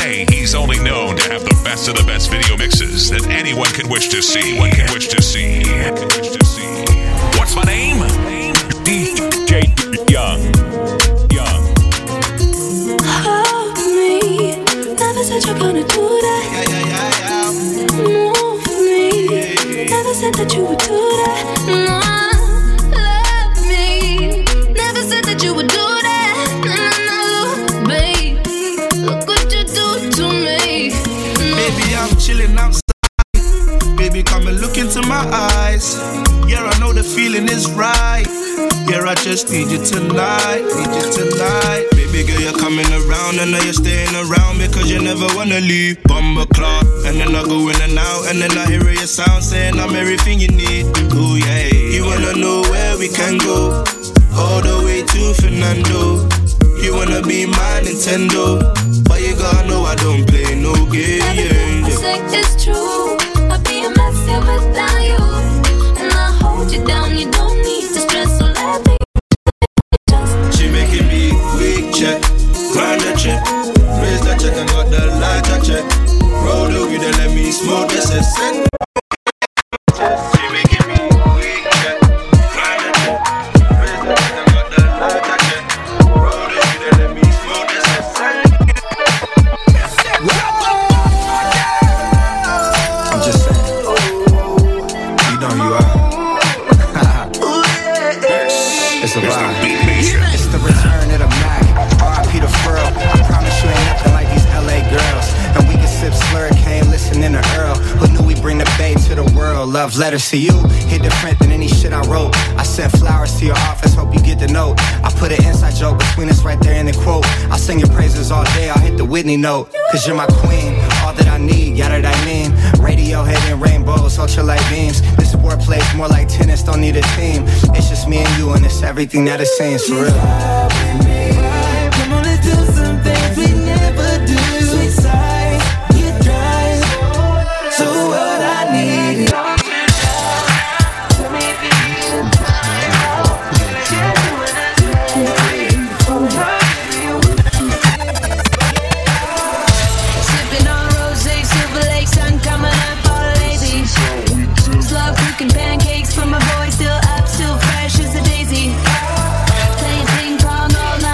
say he's only known to have the best of the best video mixes that anyone can wish to see. What's my name? DJ Young. Hold me. Never said you're gonna do that. Move me. Never said that you would do that. No. Love me. Never said that you would do that. No, babe. Look what you do to me. Baby, I'm chilling outside. Baby, come and look into my eyes. Yeah, I know the feeling is right. Yeah, I just need you tonight. Baby girl, you're coming around, and now you're staying around because you never wanna leave. Bumper clock, and then I go in and out, and then I hear your sound saying I'm everything you need. Ooh yeah, you wanna know where we can go, all the way to Fernando. You wanna be my Nintendo, but you gotta know I don't play no game. Everything I say is true. I'd be a mess without you, and I hold you down. You don't need to stress, so let me just. She making me weak check, grind the check, raise the check and got the lighter check. Roll the weed and let me smoke this essence. She making me weak check, grind the check, raise the check and got the lighter check. Roll the weed and let me smoke this essence. I'm just saying, you know you are. It's a vibe. It's the return of the Mac. R.I.P. the Furl. I promise you ain't nothing like these LA girls. And we can sip slurricane, listening to Earl. Who knew we bring the bay to the world? Love letters to you, hit different than any shit I wrote. I sent flowers to your office, hope you get the note. I put an inside joke between us right there in the quote. I'll sing your praises all day, I'll hit the Whitney note. Cause you're my queen, all that I need, yada that I mean. Radiohead and rainbows, ultralight beams. This warplay's more like tennis, don't need a team. It's just me and you and it's everything that it seems, for real. Come on, let's do some things we never do. Sweet side, you drive. So what I need is sipping on rosé, Silver Lake, sun coming up all lazy. Slow cooking pancakes from my boy, still up, still fresh as a daisy. Playing ping pong all night.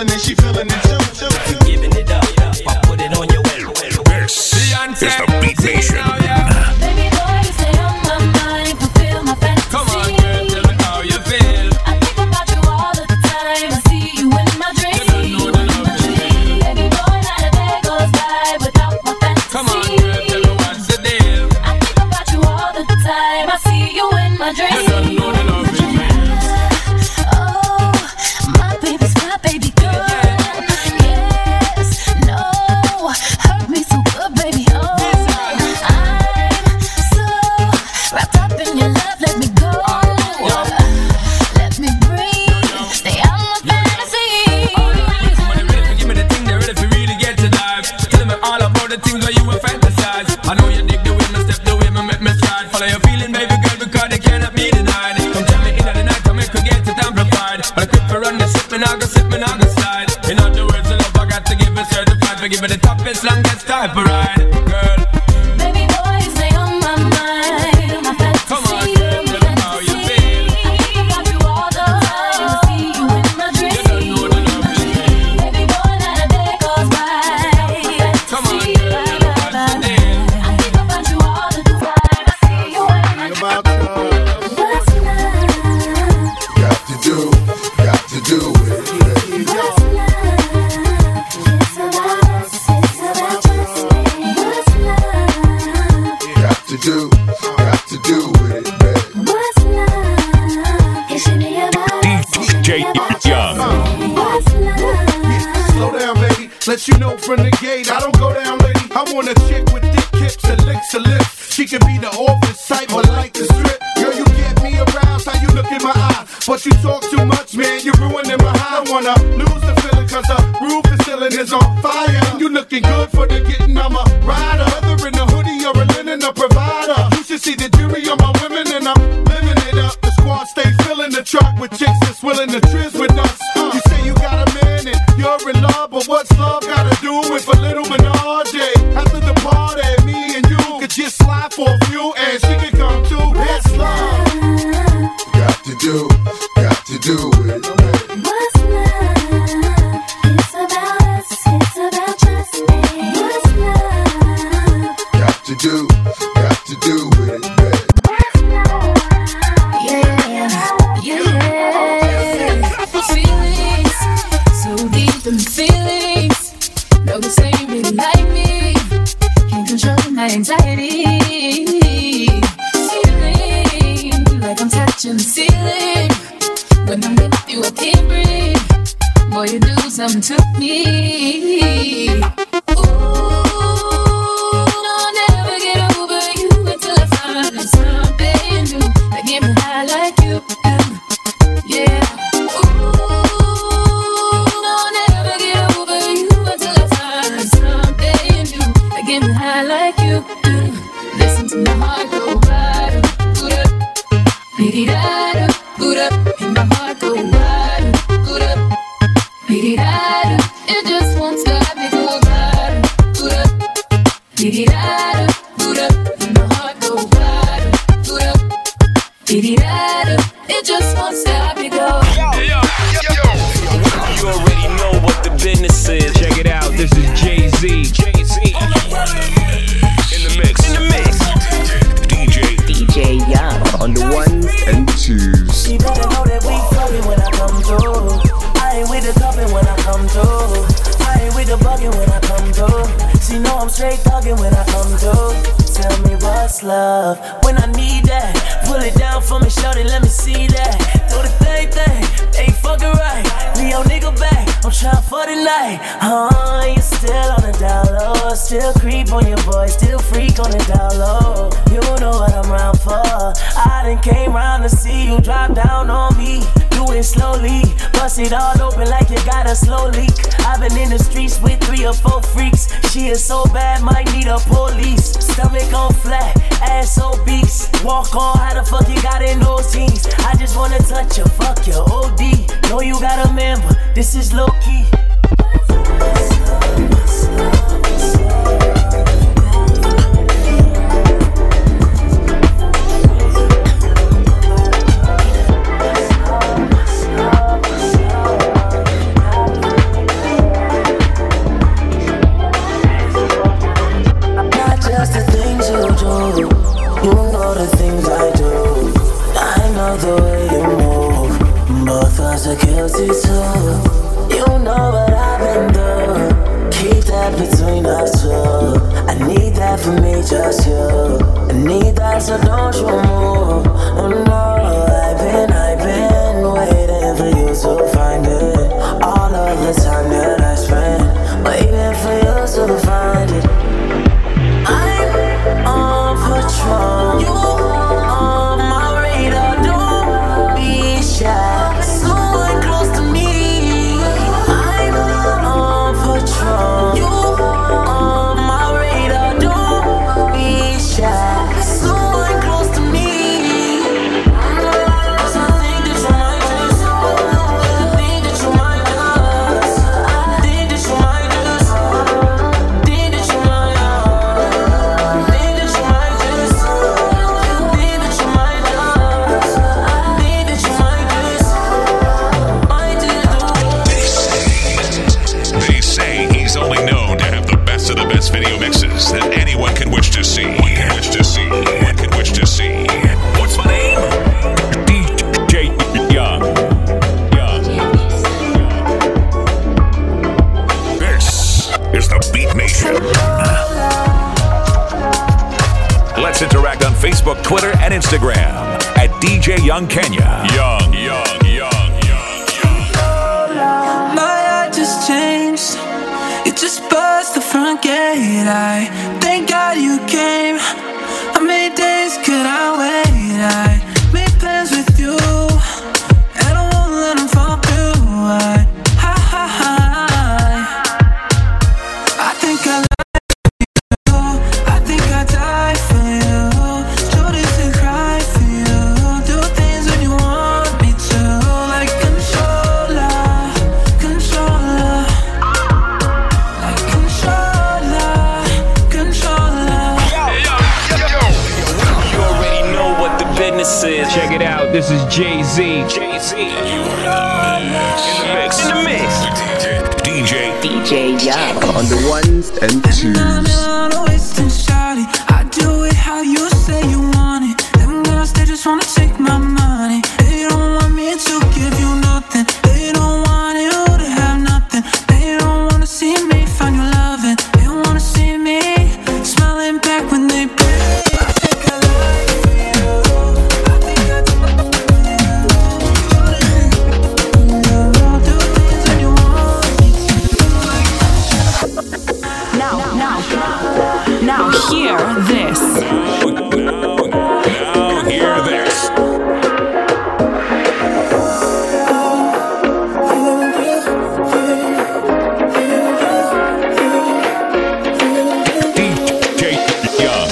feeling it, she feeling it too. Giving it up, I put it on your way. This is the Beat Nation. Baby boy, you stay on my mind, fulfill my fantasy. Come on, girl, tell me how you feel. I think about you all the time. I see you in my dreams. Baby boy, not a day goes by without my fantasy. Come on, girl, tell me what's the deal. I think about you all the time. I see you in my dreams. You don't know the love is real. Oh, my baby's my baby girl. Yes, no, hurt me so good, baby. Oh, I'm so wrapped up in your love. Let me go. Let me breathe. Stay out my fantasy. Give me the thing they're ready for really get to life. Tell me all about the things where you will fantasize. I know you dig the way me step, the way me make me stride. Follow your feeling, baby girl, because they cannot be denied. Come tell me in the night, I make her get it amplified. But I quit for run the ship, me now go slip, me now go slide. In other words, the love I got to give it certified. For giving the toughest, longest type of ride, girl. Baby boy, you stay on my mind. My fantasy. Come on, girl, tell me how you feel. I think about you all the time. I see you in my dreams. You don't know the love is real. Baby boy, not a day goes by. Come on, girl, tell me what's the deal. I think about you all the time. I see you in my dreams. About you. What's love? Got to do it. What's love? It's about us. It's about trust me. What's love? Got to do it, baby. What's love? It should be about us. It should be DJ about Young. What's love? Slow down, baby. Let you know from the gate, I don't go down, lady. I want a chick with thick hips and licks her lips. She can be the office type, but like the strip. Girl, you get me aroused, how you look in my eye. But you talk too much, man, you ruining my high. I wanna lose the feeling, cause the roof is ceiling is on fire. You looking good for the getting, I'm a rider. Whether in a hoodie or a linen, a provider. You should see the jury on my women, and I'm living it up. The squad stay filling the truck with chicks that's willing to trizz with us. You say you got a man and you're in love, but what's love gotta do with a little menage? After the party, me and you could just slide for a few, and she can come too. It's love. Got to do it, baby. What's love? It's about us. It's about trust me. What's love? Got to do it, baby. What's love? Yeah. Feelings so deep in feelings. No, this ain't really like me. Can't control my anxiety. Feeling like I'm touching the ceiling. When I'm with you, I can't breathe. Boy, you do something to me. Ooh, I'll never get over you until I find something new that get me high like you do. Yeah. Ooh, I'll never get over you until I find something new that get me high like you do. Listen to my heart go wider, boot up, beat-it-da-da, boot up, and my heart go wider, boot up, beat-it-da-da. It just won't stop, it go wider, boot up, beat-it-da-da, boot up, and my heart go wider, boot up, beat-it-da-da. It just won't stop, it go. You already know what the business is. Check it out, this is Jay-Z. In the mix. DJ Young on the ones and twos. She better know that we fucking when I come through. I ain't with the cupping when I come through. I ain't with the bugging when I come through. She know I'm straight thugging when I come through. Tell me what's love when I need that. Pull it down for me, shorty, let me see that. Do the thing, ain't fucking right. Leo nigga back, I'm trying for the night. You still on the down low. Still creep on your boy, still freak on the down low. You know what I'm round for. I done came round to see you drop down on me. Do it slowly, bust it all open like you got a slow leak. I've been in the streets with 3 or 4 freaks. She is so bad, might need a police. Stomach on flat, ass obese. Walk on, how the fuck you got in those jeans? I just wanna touch you, fuck your OD. Know you got a man, but this is low key. guilty too. You know what I've been through. Keep that between us two. I need that for me, just you. I need that, so don't you move. Oh no, I've been waiting for you to find it. All of the time that I spent waiting for you to find it. I'm on patrol. You on my radar, don't be shy. Someone close to me. I'm on patrol. You on my radar, don't be shy. Someone close to me. 'Cause I think that you might just, I think that you might just, I think that you might just, think that you might, think that you might just, think that you might just, think that you might just. They say he's only known to have the best of the best video mixes that anyone can wish to see. One can wish to see. One can wish to see. What's my name? DJ Young. This is the Beat Nation. Let's interact on Facebook, Twitter, and Instagram at DJ Young Kenya. Young. My heart just changed. It just buzzed the front gate. I thank God you came. How many days could I wait? I made plans with you, and I won't let them fall through. I think I like you. I think I die for you. Shoulders to cry for you. Do things when you want me to, like controller. Like controller. You already know what the business is. Check it out, this is Jay-Z. In the mix. DJ Young on the ones and twos. I'm wasting shawty. I do it how you say you want it. Them girls, they just wanna take my money. They don't want me to give you nothing. They don't want you to have nothing. They don't wanna see me find your loving. They wanna see me smiling back when they pray. I think I lie for you. I think I do things when you want me to. Now hear this. Now hear this. DJ Young.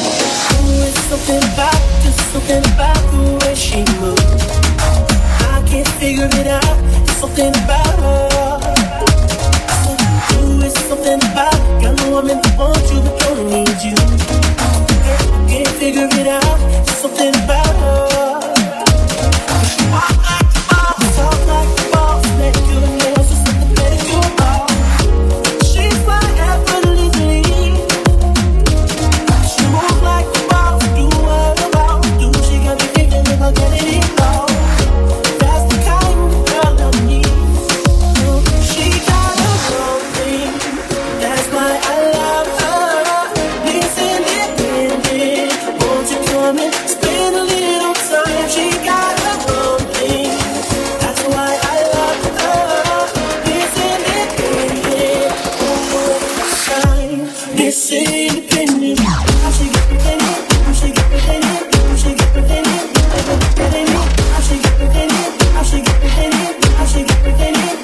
Something about the way she moves. I can't figure it out. Something about her. It's something about got no woman that wants you but don't need you. Can't figure it out. Something about her. She walk like the boss, talk like the boss, make good nails or something better to all. She's my effortlessly. She move like the boss, do what I want to do. She got me thinking about getting it all. That's the kind of girl I need. She got a wrong thing. That's why I love her. This independent. Won't you come and spend a little time? She got a wrong thing. That's why I love her. This independent. Shine. This independent. How she get pretended? How she get pretended? How she get pretended? How she get pretended? How she get pretended? How she get pretended?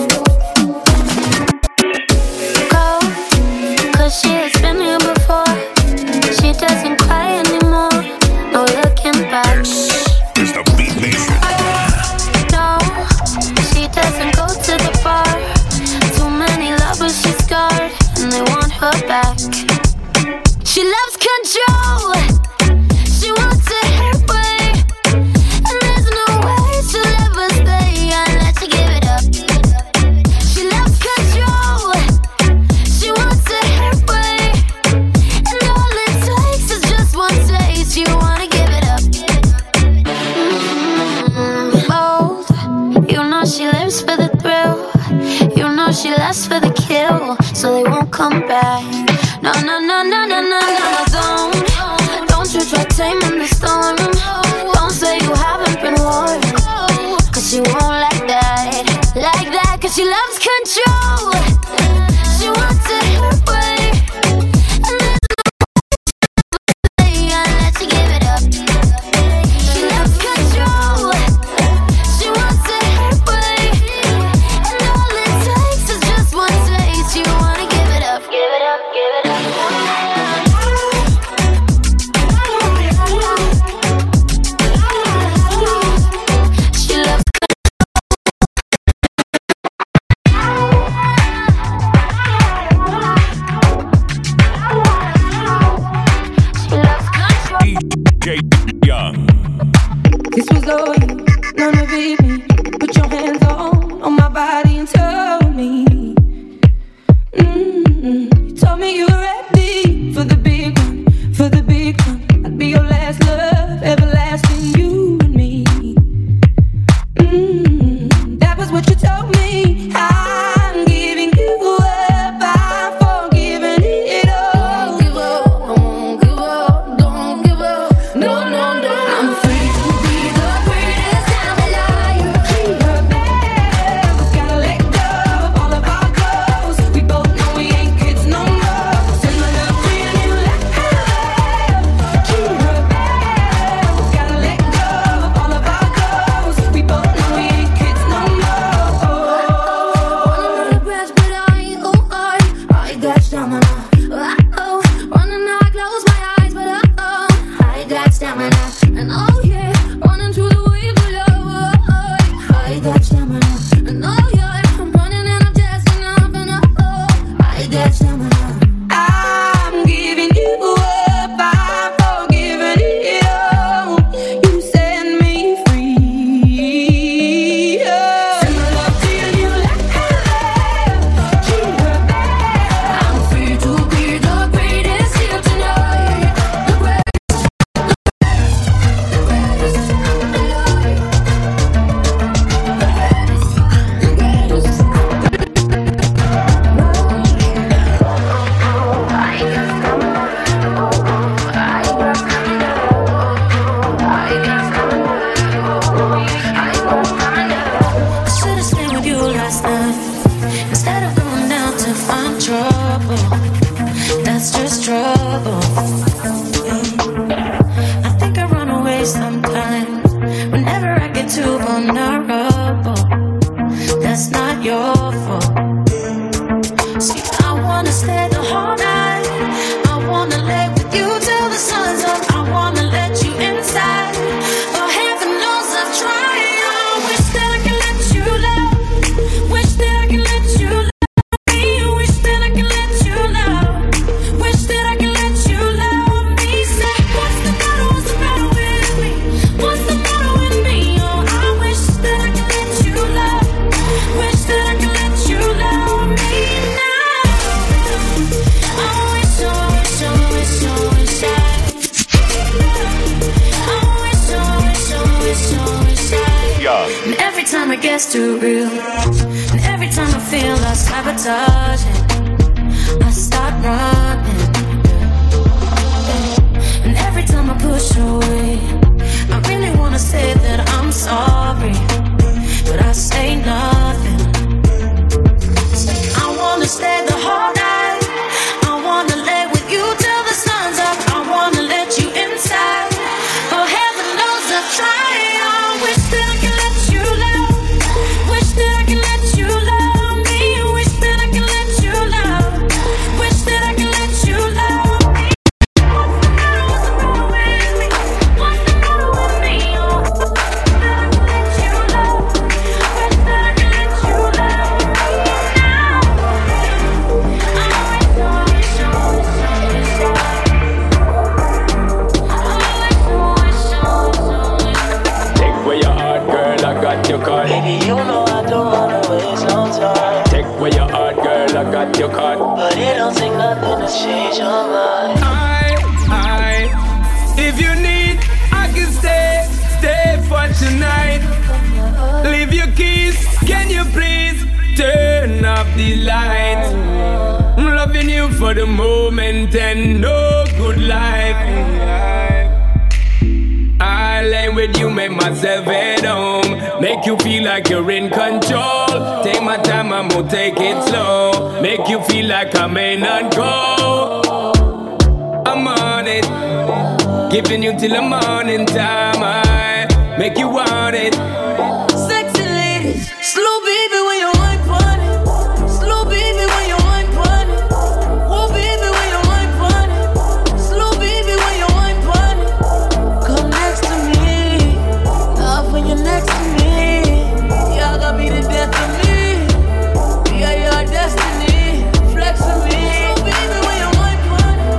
Cause she has been here before. loves control. She wants it her way, and there's no way she'll ever stay unless you give it up. She loves control. She wants it her way, and all it takes is just one taste. You wanna give it up. Bold. You know she lives for the thrill. You know she lasts for the kill, so they won't come back. No, no, no, no, no, no, no, don't you try taming the storm. Don't say you haven't been warned, cause she won't like that, cause she loves control. She wants it her way, and there's no way unless you give it up. She loves control. She wants it her way, and all it takes is just one taste. You wanna give it up, give it up, give it up. She loves DJ Young. This was all you, none of it me. Put your hands on my body and tell me. You told me you were ready for the big one, for the big one. I'd be your last love, everlasting, you and me. That was what you told me. I'm giving you up, I'm forgiving it all. Don't give up, don't give up, don't give up. No, no, no. I'm free to be the greatest time alive. Keep her back, gotta let go of all of our goals. We both know we ain't kids no more. Send my love to you, you let her. Keep her back, gotta let go of all of our goals. We both know we ain't kids no more. Wanna regrets, but I ain't I got stamina. Running now I close my eyes, but I got stamina. And oh yeah, running through the waves of love. I got stamina. And oh yeah, I'm running and I'm just enough. And I got stamina. I'm giving you up, I'm forgiving it all. You set me free. Send my love to you, you let her. Keep her back. I'm free to be the greatest here tonight. The greatest, the greatest, the I should've stayed with you last night instead of going down to find trouble. That's just trouble. I think I run away sometimes whenever I get too vulnerable. That's not your fault. See, I wanna stay the whole night. I wanna lay with you till the sun's up. I wanna let you inside. But heaven knows I've tried. I wish that I could let you love. Wish that I could let you love me. Wish that I could let you love. Wish that I could let you love me. Say, what's the matter with me? What's the matter with me? Oh, I wish that I could let you love. Wish that I could let you love me now. I wish, I wish, I wish, I wish I wish, I wish, I wish, I wish I Young. And every time it gets too real, and every time I feel I sabotage it, I start running. And every time I push away, I really wanna say that I'm sorry, but I say nothing. I wanna stay the whole night. I wanna lay with you till the sun's up. I wanna let you inside. Oh, heaven knows I've tried. I wish that I could let you love. Wish that I could let you love me. Wish that I could let you love. Wish that I could let you tonight. Leave your keys, can you please turn off the lights? I'm loving you for the moment and no good life. I lay with you, make myself at home. Make you feel like you're in control. Take my time, I'm gonna take it slow. Make you feel like I may not go. I'm on it, giving you till the morning time. I make you want it. Sexy ladies, slow baby when you wine pon it. Slow baby when you wine pon it. Oh baby when you wine pon it. Slow baby when you wine pon it. Come next to me, love when you're next to me. Y'all gonna be the death of me. Yeah, your destiny, flex with me. Slow baby when you wine pon it.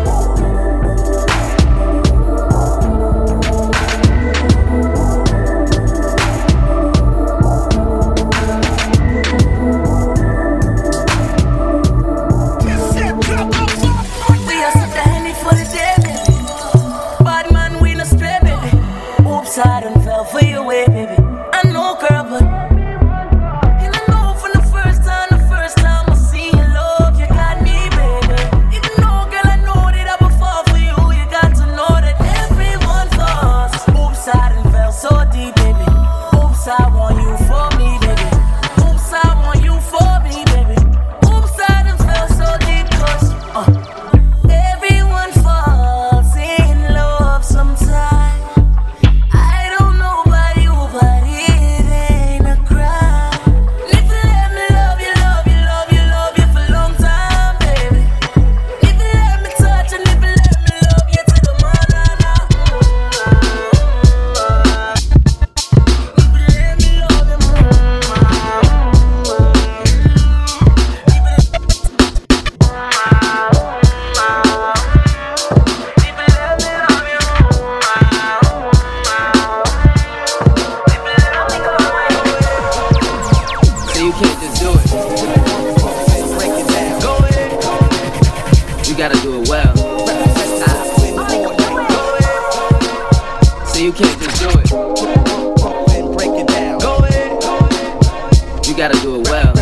We are set the handy for the day, baby. Bad man, we no stray, baby. Oops, I done fell for your way, baby. I know, girl, but and I know from the first time I see your love, you got me, baby. Even though, girl, I know that I will fall for you, you got to know that everyone falls. Oops, I done fell so deep, baby. Oops, I want you for me, baby. Oops, I want you for me, baby. Oops, I done fell so deep, 'cause everyone falls in love sometime. I don't know about you, but it ain't a crime. If you let me love you, love you, love you, love you for a long time, baby. If you let me touch and if you let me love you to the morning, if you let me love So you can't just do it. Break it down. Go ahead. You gotta do it well. So you can't just do it. Break it down. Go ahead. You gotta do it well.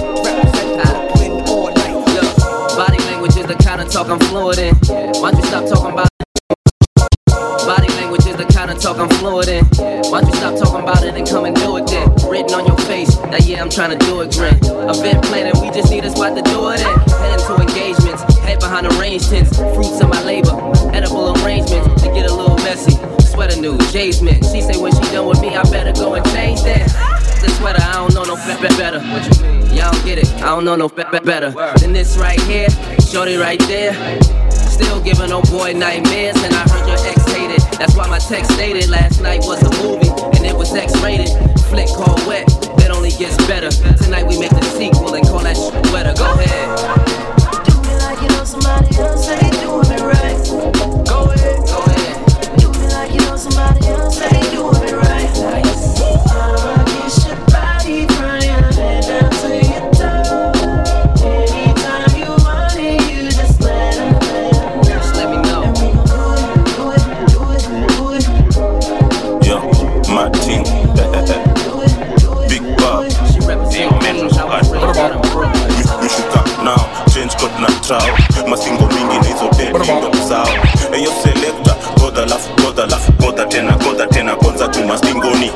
Look, body language is the kind of talk I'm fluent in. Why don't you stop talking about body language is the kind of talk I'm fluent in. Why don't you stop talking about it and come and do it then? Written on your face, that yeah, I'm trying to do it, grin. Event planning, we just need a spot to do it in. Heading to engagements, head behind arranged tents. Fruits of my labor, edible arrangements to get a little messy. Sweater news, Jay's mint. She say when she done with me, I better go and change that. The sweater, I don't know no better. What you mean? Y'all don't get it, I don't know no better than this right here, shorty right there. Still giving old boy nightmares, and I heard your ex hated. That's why my text stated last night was a movie, and it was X-rated. Flick called Wet, it only gets better. Tonight we make the sequel and call that shit wetter. Go ahead. do me like you know somebody else, say you doing it right. Go ahead. Go ahead. Do me like you know somebody else, say you doing it right. I'ma kiss your body from your head down to your toe. Anytime you want it, you just let 'em know. Just let me know. And we gon' do it. Yo, my team. Big Bob. She represent me, how I raised out of Brooklyn. We should come now, change code na trao. Masingo mingi na hizo dead ndo zao. Eyo selector, goda tena kwanza tu masingoni.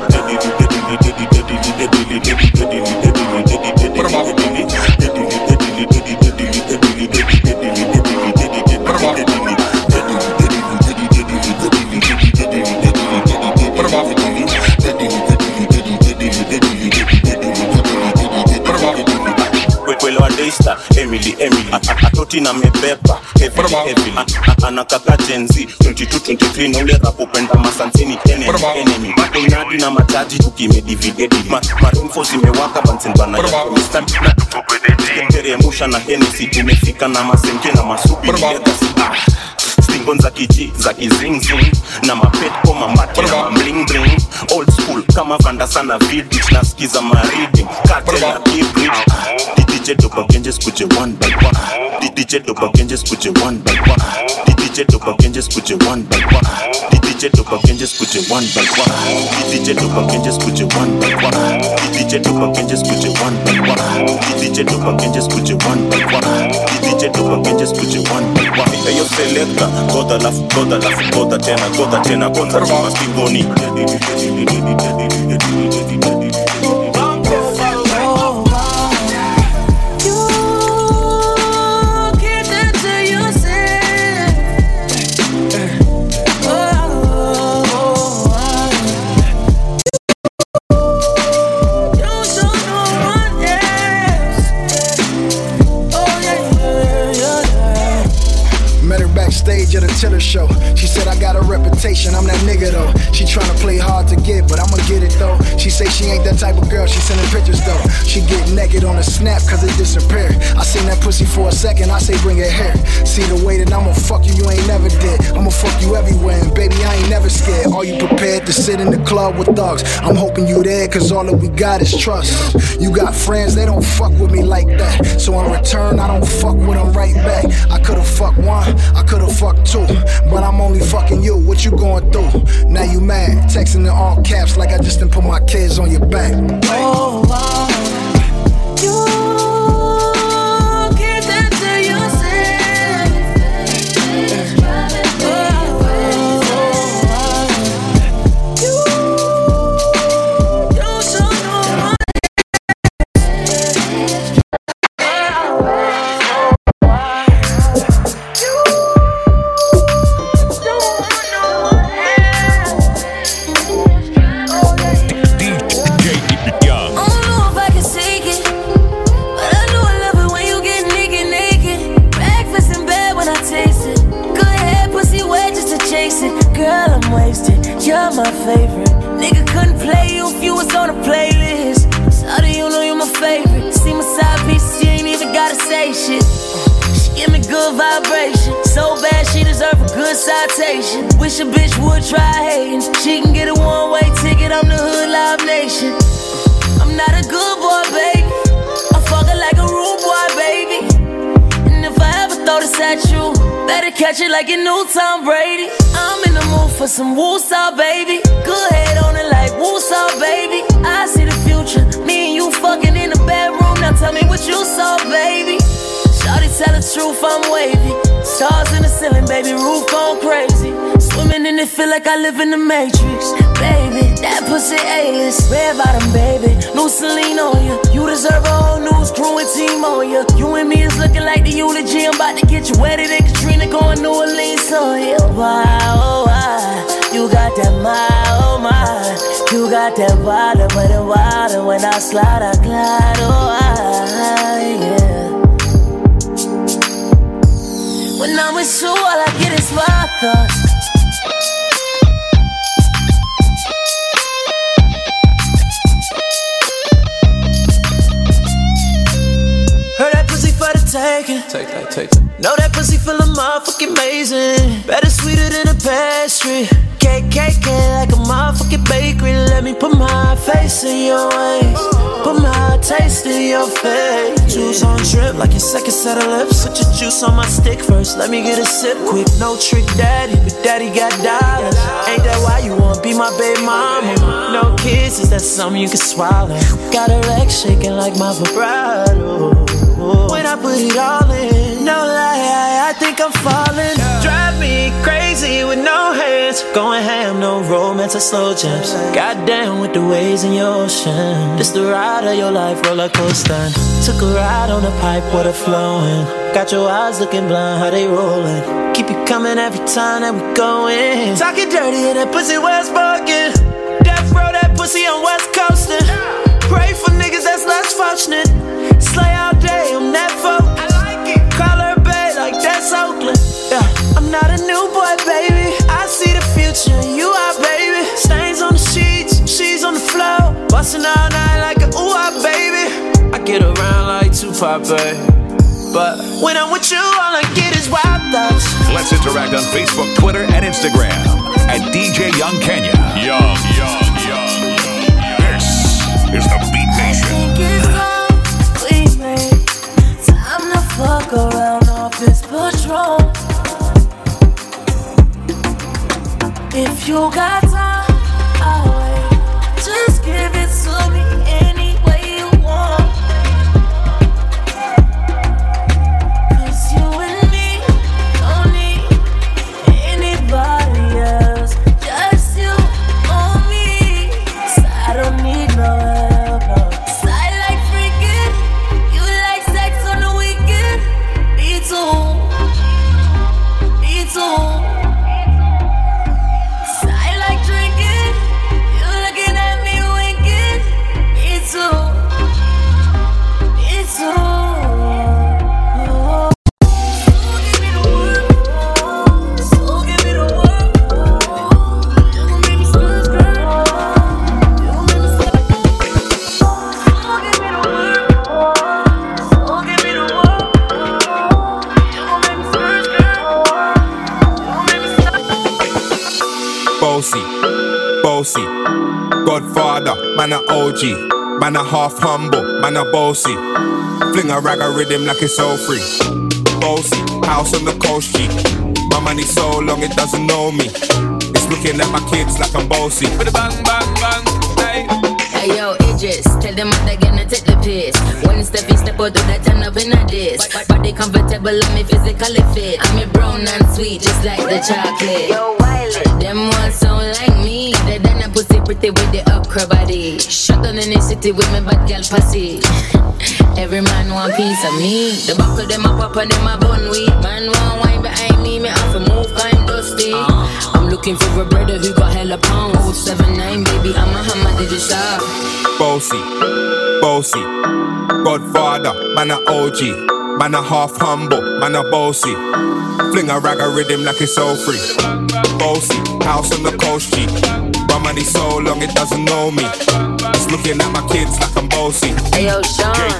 Kwelo wa Daystar, Emily atoti na mebeba heavily anakaka Gen Z 22-23 na ule rap upenda masansini enemy bado inadi na mataji tukimedivided marinfo zimewaka bansen bana ya Mr. na tukwede musha na Hennessy tumefika na masenke na masubi Stingon za kiji, za kizing-zing na mapet koma mate na mling-bling. Old school kama vanda sana vidich na skiza ma-reading Cartel na key-bridge DJ Dopa Genjes kuje one by one. DJ Dopa Genjes kuje one by one. DJ Dopa Genjes kuje one by one. DJ Dope can just put you one by one. DJ Dope can just put you one by one. DJ Dope can just put you one by one. DJ Dope can just put you one by one. DJ Dope can just put you one by one. Hey yo selector, go the left, go the left, go the tenor, go the tenor, go the must be bony. At a Tiller show, she said I got a reputation, I'm that nigga though. She tryna play hard to get, but I'ma get it though. She say she ain't that type of girl, she sending pictures though. She get naked on a snap cause it disappeared. I seen that pussy for a second, I say bring it here. See the way that I'ma fuck you, you ain't never did. I'ma fuck you everywhere, and baby I ain't never scared. Are you prepared to sit in the club with thugs? I'm hoping you there cause all that we got is trust. You got friends, they don't fuck with me like that. So in return, I don't fuck with them right back. I could've fucked one, I could've fucked two, but I'm only fucking you. What you going through? Now you mad, texting in all caps like I just done put my kids on your back. Oh, wow. You keep that to yourself. You don't show no money. You're my favorite. Nigga couldn't play you if you was on a playlist. Sorry, you know you're my favorite. See my side pieces, you ain't even gotta say shit. She give me good vibration. So bad she deserve a good citation. Wish a bitch would try hating. She can get a one-way ticket, I'm the hood Live Nation. I'm not a good boy, baby. I fuck her like a rude boy, baby. And if I ever throw this at you, better catch it like you knew Tom Brady. I'm in the mood for some Woosah, baby. Good head on it like Woosah, baby. I see the future, me and you fucking in the bedroom. Now tell me what you saw, baby. Shawty tell the truth, I'm wavy. Stars in the ceiling, baby, roof gone crazy. Swimming in it, feel like I live in the Matrix. Baby, that pussy A-list. Red bottom, baby, new Celine on you. You deserve a whole new crew and team on you. You and me is looking like the eulogy. I'm about to get you wetter than Katrina going New Orleans on you. Wow, oh, wow. You got that oh my. You got that water, but the water when I slide, I glide, oh, yeah. When I'm with you, all I get is my thoughts. Heard that pussy for the taking. Take that. Know that pussy feelin' motherfucking amazing. Better sweeter than a pastry. KKK like a motherfucking bakery. Let me put my face in your ways. Put my taste in your face. Juice on drip like your second set of lips. Put your juice on my stick first. Let me get a sip quick. No trick daddy, but daddy got dollars. Ain't that why you wanna be my baby mama? No kids, is that something you can swallow? Got her legs shaking like my vibrato. When I put it all in, no lie, I think I'm falling. Drive me crazy with no hands. Going ham, no romance or slow jams. Goddamn with the waves in your ocean. This the ride of your life, roller coaster. Took a ride on the pipe, water flowing. Got your eyes looking blind, how they rolling. Keep you coming every time that we going. Talking dirty and that pussy West Spoken. Death row that pussy on West Coastin'. Pray for niggas that's less fortunate. Slay all day, I'm that folk. I like it. Call her babe like that's Oakland. Yeah, I'm not a new boy, baby. I see the future, you are, baby. Stains on the sheets, she's on the floor. Bustin' all night like a ooh-ah, baby. I get around like Tupac, babe. But when I'm with you, all I get is wild thoughts. Let's interact on Facebook, Twitter, and Instagram at DJ Young Kenya. Young. This is the Beat Nation. Time to fuck around off this Patron. If you got time, I'll wait. Just give it to me any way you want. 'Cause you and me don't need anybody else. Just you on me. So I don't need no help, no. So I like freaking. You like sex on the weekend. Me too. Me too. Bossy, Godfather, man a OG, man a half humble, man a bossy. Fling a rag a rhythm like it's all free. Bossy, house on the coast G. My money so long it doesn't know me. It's looking at my kids like I'm bossy. With a bang, bang, bang, hey. Hey yo, Idris, tell them what they gonna take the piss. When Steffi step out, do that turn up in a dish. Body comfortable, I'm me physically fit. I'm me brown and sweet, just like the chocolate. Yo, Wiley, them ones sound like me. They done a pussy pretty with the upcra body. Shut down in the city with me bad girl pussy. Every man want piece of me. The buckle them a pop and them a bun weed. Man want wine behind me have to move kind dusty. I'm looking for a brother who got hella pounds. 079 baby, I'm a hammer, did you shop? Bossy, bossy, Godfather, man a OG, man a half humble, man a bossy. Fling a rag a rhythm like it's all free. Bossy, house on the coast G. My money so long it doesn't know me. It's looking at my kids like I'm bossy. Hey yo, Sean.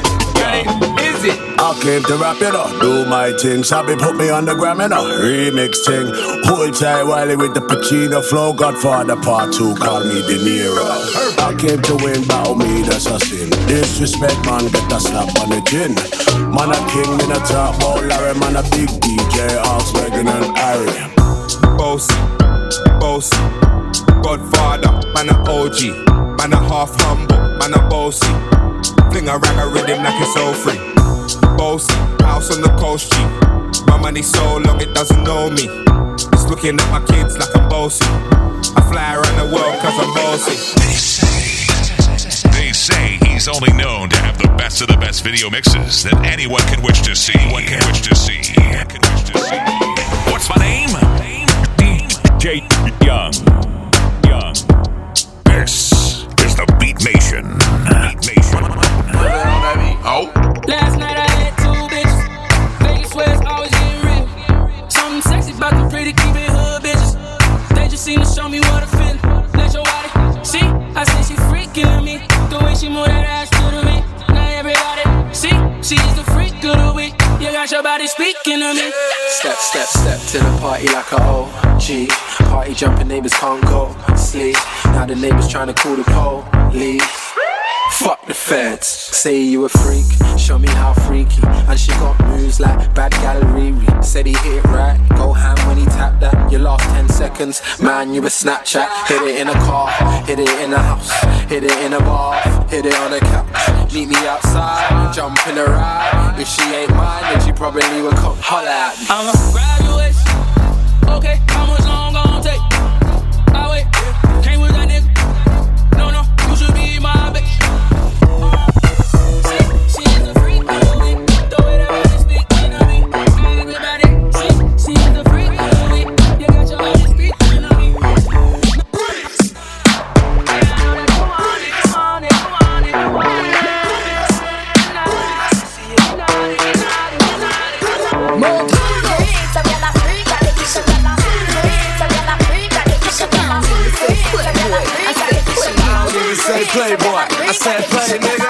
Is it? I came to rap it up, do my thing. Sabi put me on the gram, you know, remix thing. Hold tight Wiley with the Pacino flow. Godfather part 2, call me De Niro. I came to win, battle me, that's a sin. Disrespect, man, get a slap on the chin. Man a king, in a top about Larry. Man a big DJ, Ox, Megan and Harry. Bossy, bossy, Godfather, man a OG, man a half humble, man a bossy. Fling a rag a rhythm like it's all free. Bossy, house on the coast G. My money so long it doesn't know me. It's looking at my kids like I'm bossy. I fly around the world cause I'm bossy. They say he's only known to have the best of the best video mixes that anyone can wish to see. What's my name? DJ Young. This is the Beat Nation. Oh. Last night I had 2 bitches. Vegas where it's always getting real. Something sexy about them pretty keeping hood bitches. They just seem to show me what I feel. Let your body see. I say she freaking me. The way she move that ass to the beat. Now everybody see. She's the freak of the week. You got your body speaking to me. Step, step, step to the party like a OG. Party jumping, neighbors can't go sleep. Now the neighbors trying to call the police. Fuck the feds. Say you a freak, show me how freaky. And she got moves like bad gal Riri. Said he hit it right, go ham when he tapped that. You lost 10 seconds, man, you a Snapchat. Hit it in a car, hit it in a house, hit it in a bar, hit it on a couch. Meet me outside, jump in the ride. If she ain't mine, then she probably would come holler at me. I'm a graduation. Okay, how much long gon' take? I wait, came with that nigga. No, you should be my bitch. She is a freak of the week. The way that body speaking to me. Everybody, she is a freak of the week. You got your body speaking to me. Say playboy, I said play nigga.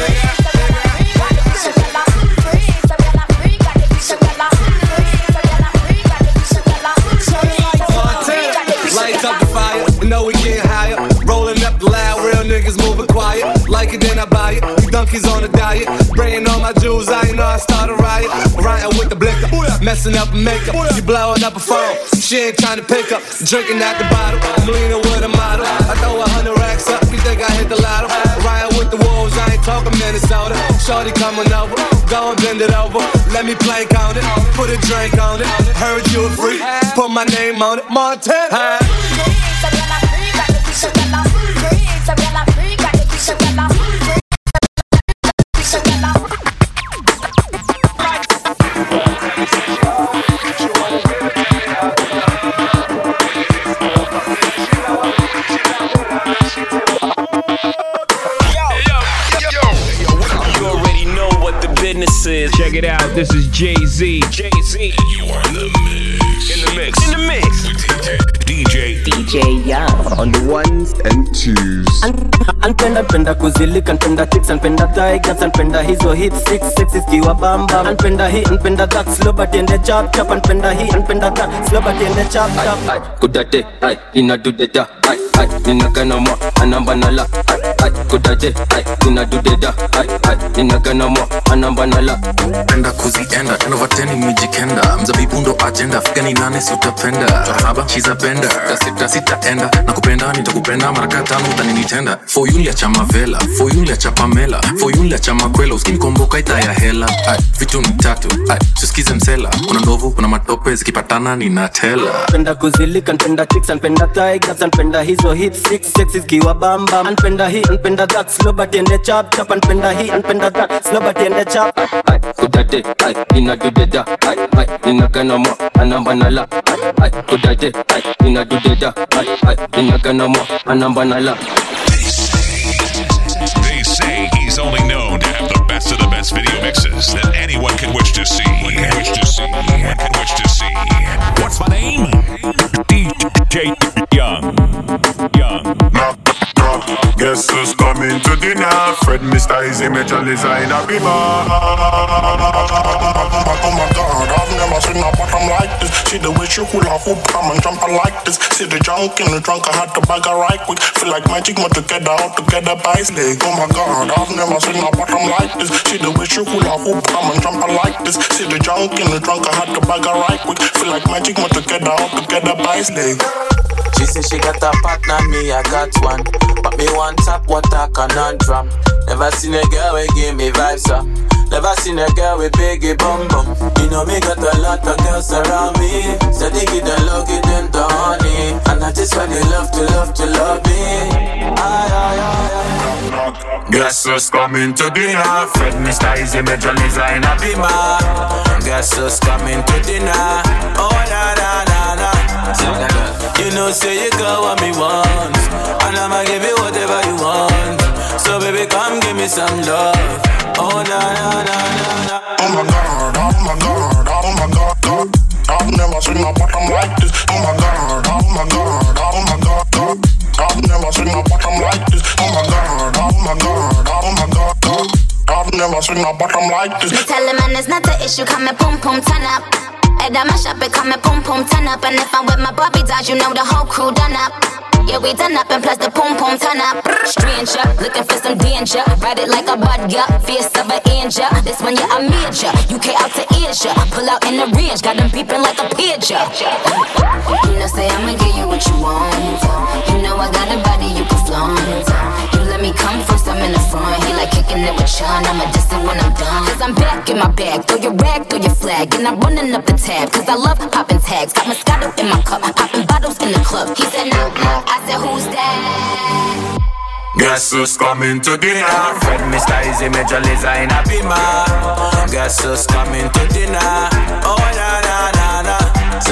Lights up the fire, we know we getting higher. Rolling up the loud, real niggas moving quiet. Like it then I buy it, we donkeys on a diet. Spraying all my jewels, I ain't know I start a riot, rioting with the blicker, messing up her makeup. She blowing up her phone, she ain't trying to pick up. Drinking at the bottle, I'm leaning with a model. I throw 100 racks up, you think I hit the lotto? Rioting with the wolves, I ain't talking Minnesota. Shorty coming over, go and bend it over. Let me plank on it, put a drink on it. Heard you a freak, put my name on it. Montana. Is. Check it out, this is Jay-Z. Jay-Z. You are in the mix. In the mix. In the mix. With DJ Young on the ones and twos. Anpenda kuzili, anpenda chicks, anpenda tigers, anpenda hizo hit six ikiwa bamba. Anpenda hii, anpenda that, slow but in the chop chop. Anpenda hii, anpenda that, slow but in the chop chop. Kudade, ay, ina do the da, ay, ina gana mo, anamba nala, ay, kudade, ay, ina do the da, ay, ina gana mo, anamba nala. Penda kuzienda, 10 over 10 imejikenda. Mzabibundo agenda, figani nane si utapenda. Haba, she's a bender, sitaenda. Nakupenda, nitakupenda, maraka tano utaninitenda. For you liacha mavela, for you liacha Pamela, for you liacha makwela. Uskini komboka ita ya hela, vitu ni tatu, suskize msela. Kuna ndovu, kuna matope, zikipatana ninatela. Anpenda kuzilika, anpenda chicks, anpenda tigers, anpenda hizo hit six ikiwa bamba. Anpenda hii, anpenda that, slow but in the chop chop. Anpenda hii, anpenda that, slow but in the chop. Kudade, ay, ina do the da, ay, ina gana mo, anamba nala, ay, kudade, ay, ina do the da, ay, ina gana mo, anamba nala. They say he's only known to have the best of the best video mixes that anyone can wish to see. What's my name? DJ Young. Guess who's coming to dinner? Fred Mr. Easy Major Designer Bima. Oh my God, I've never seen a bottom like this. See the way she hula hoop, come and jump like this. See the junk in the trunk, I had to bag her right quick. Feel like magic, more together, all together by his leg. Oh my God, I've never seen a bottom like this. See the way she hula hoop, come and jump like this. See the junk in the trunk, I had to bag her right quick. Feel like magic, more together, all together by his leg. She said she got a partner, me I got one. But me one tap, what a conundrum. Never seen a girl with give me vibes up. Never seen a girl with biggie bum bum. You know me got a lot of girls around me. So they get the love, get them the honey. And I just want they love me. Guess who's coming to dinner? Fred Mr. Easy Major Designer Bima. Guess who's coming to dinner? Oh na na na na. You know say you got what me want, and I'ma give you whatever you want. So baby come give me some love. Oh na na na na na. Oh my God, oh my God, oh my God, God. I've never seen a bottom like this. Oh my God, oh my God, oh my God, God. I've never seen a bottom like this. Oh my God, oh my God, oh my God, God. I've never seen a bottom like this. Me tell the man it's not an issue, come and pum pum turn up. Head on my shop, it come and pum pum turn up. And if I'm with my Bobby dolls, you know the whole crew done up. Yeah, we done up and plus the pum pum turn up. Stranger, looking for some danger. Ride it like a bud, yeah, face of an angel. This one, yeah, I major. UK out to Asia. Pull out in the range, got them peeping like a pigeon. You know, say I'ma give you what you want. You know I got a body you can flaunt. You let me come first, I'm in the front. He like kicking it with Sean, I'ma diss it when I'm done. Cause I'm back in my bag, throw your rag, throw your flag. And I'm running up the tab, cause I love popping tags. Got Moscato in my cup, popping bottles in the club. He said no, I said who's that? Guess who's coming to dinner? Fred Mr. Easy Major Designer Bima. Guess who's coming to dinner? Oh na na na na.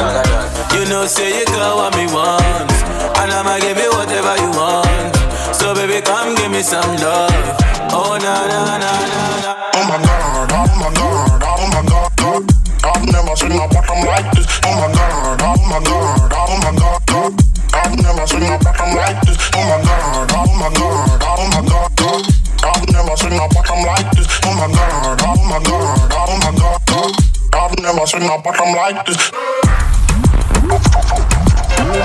You know say you got what me want, and I'ma give you whatever you want. So baby come give me some love. Oh na na na na na. Oh my God, oh my God, oh my God, God. I've never seen a bottom like this. Oh my God, oh my God, oh my God, God. I've never seen a bottom like this. Oh my God, oh my God, oh my God, God. I've never seen a bottom like this. Oh my God, oh my God, oh my God, God. I've never seen a bottom like this.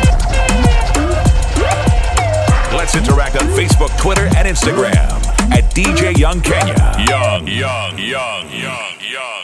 Let's interact on Facebook, Twitter, and Instagram at DJ Young Kenya. Young.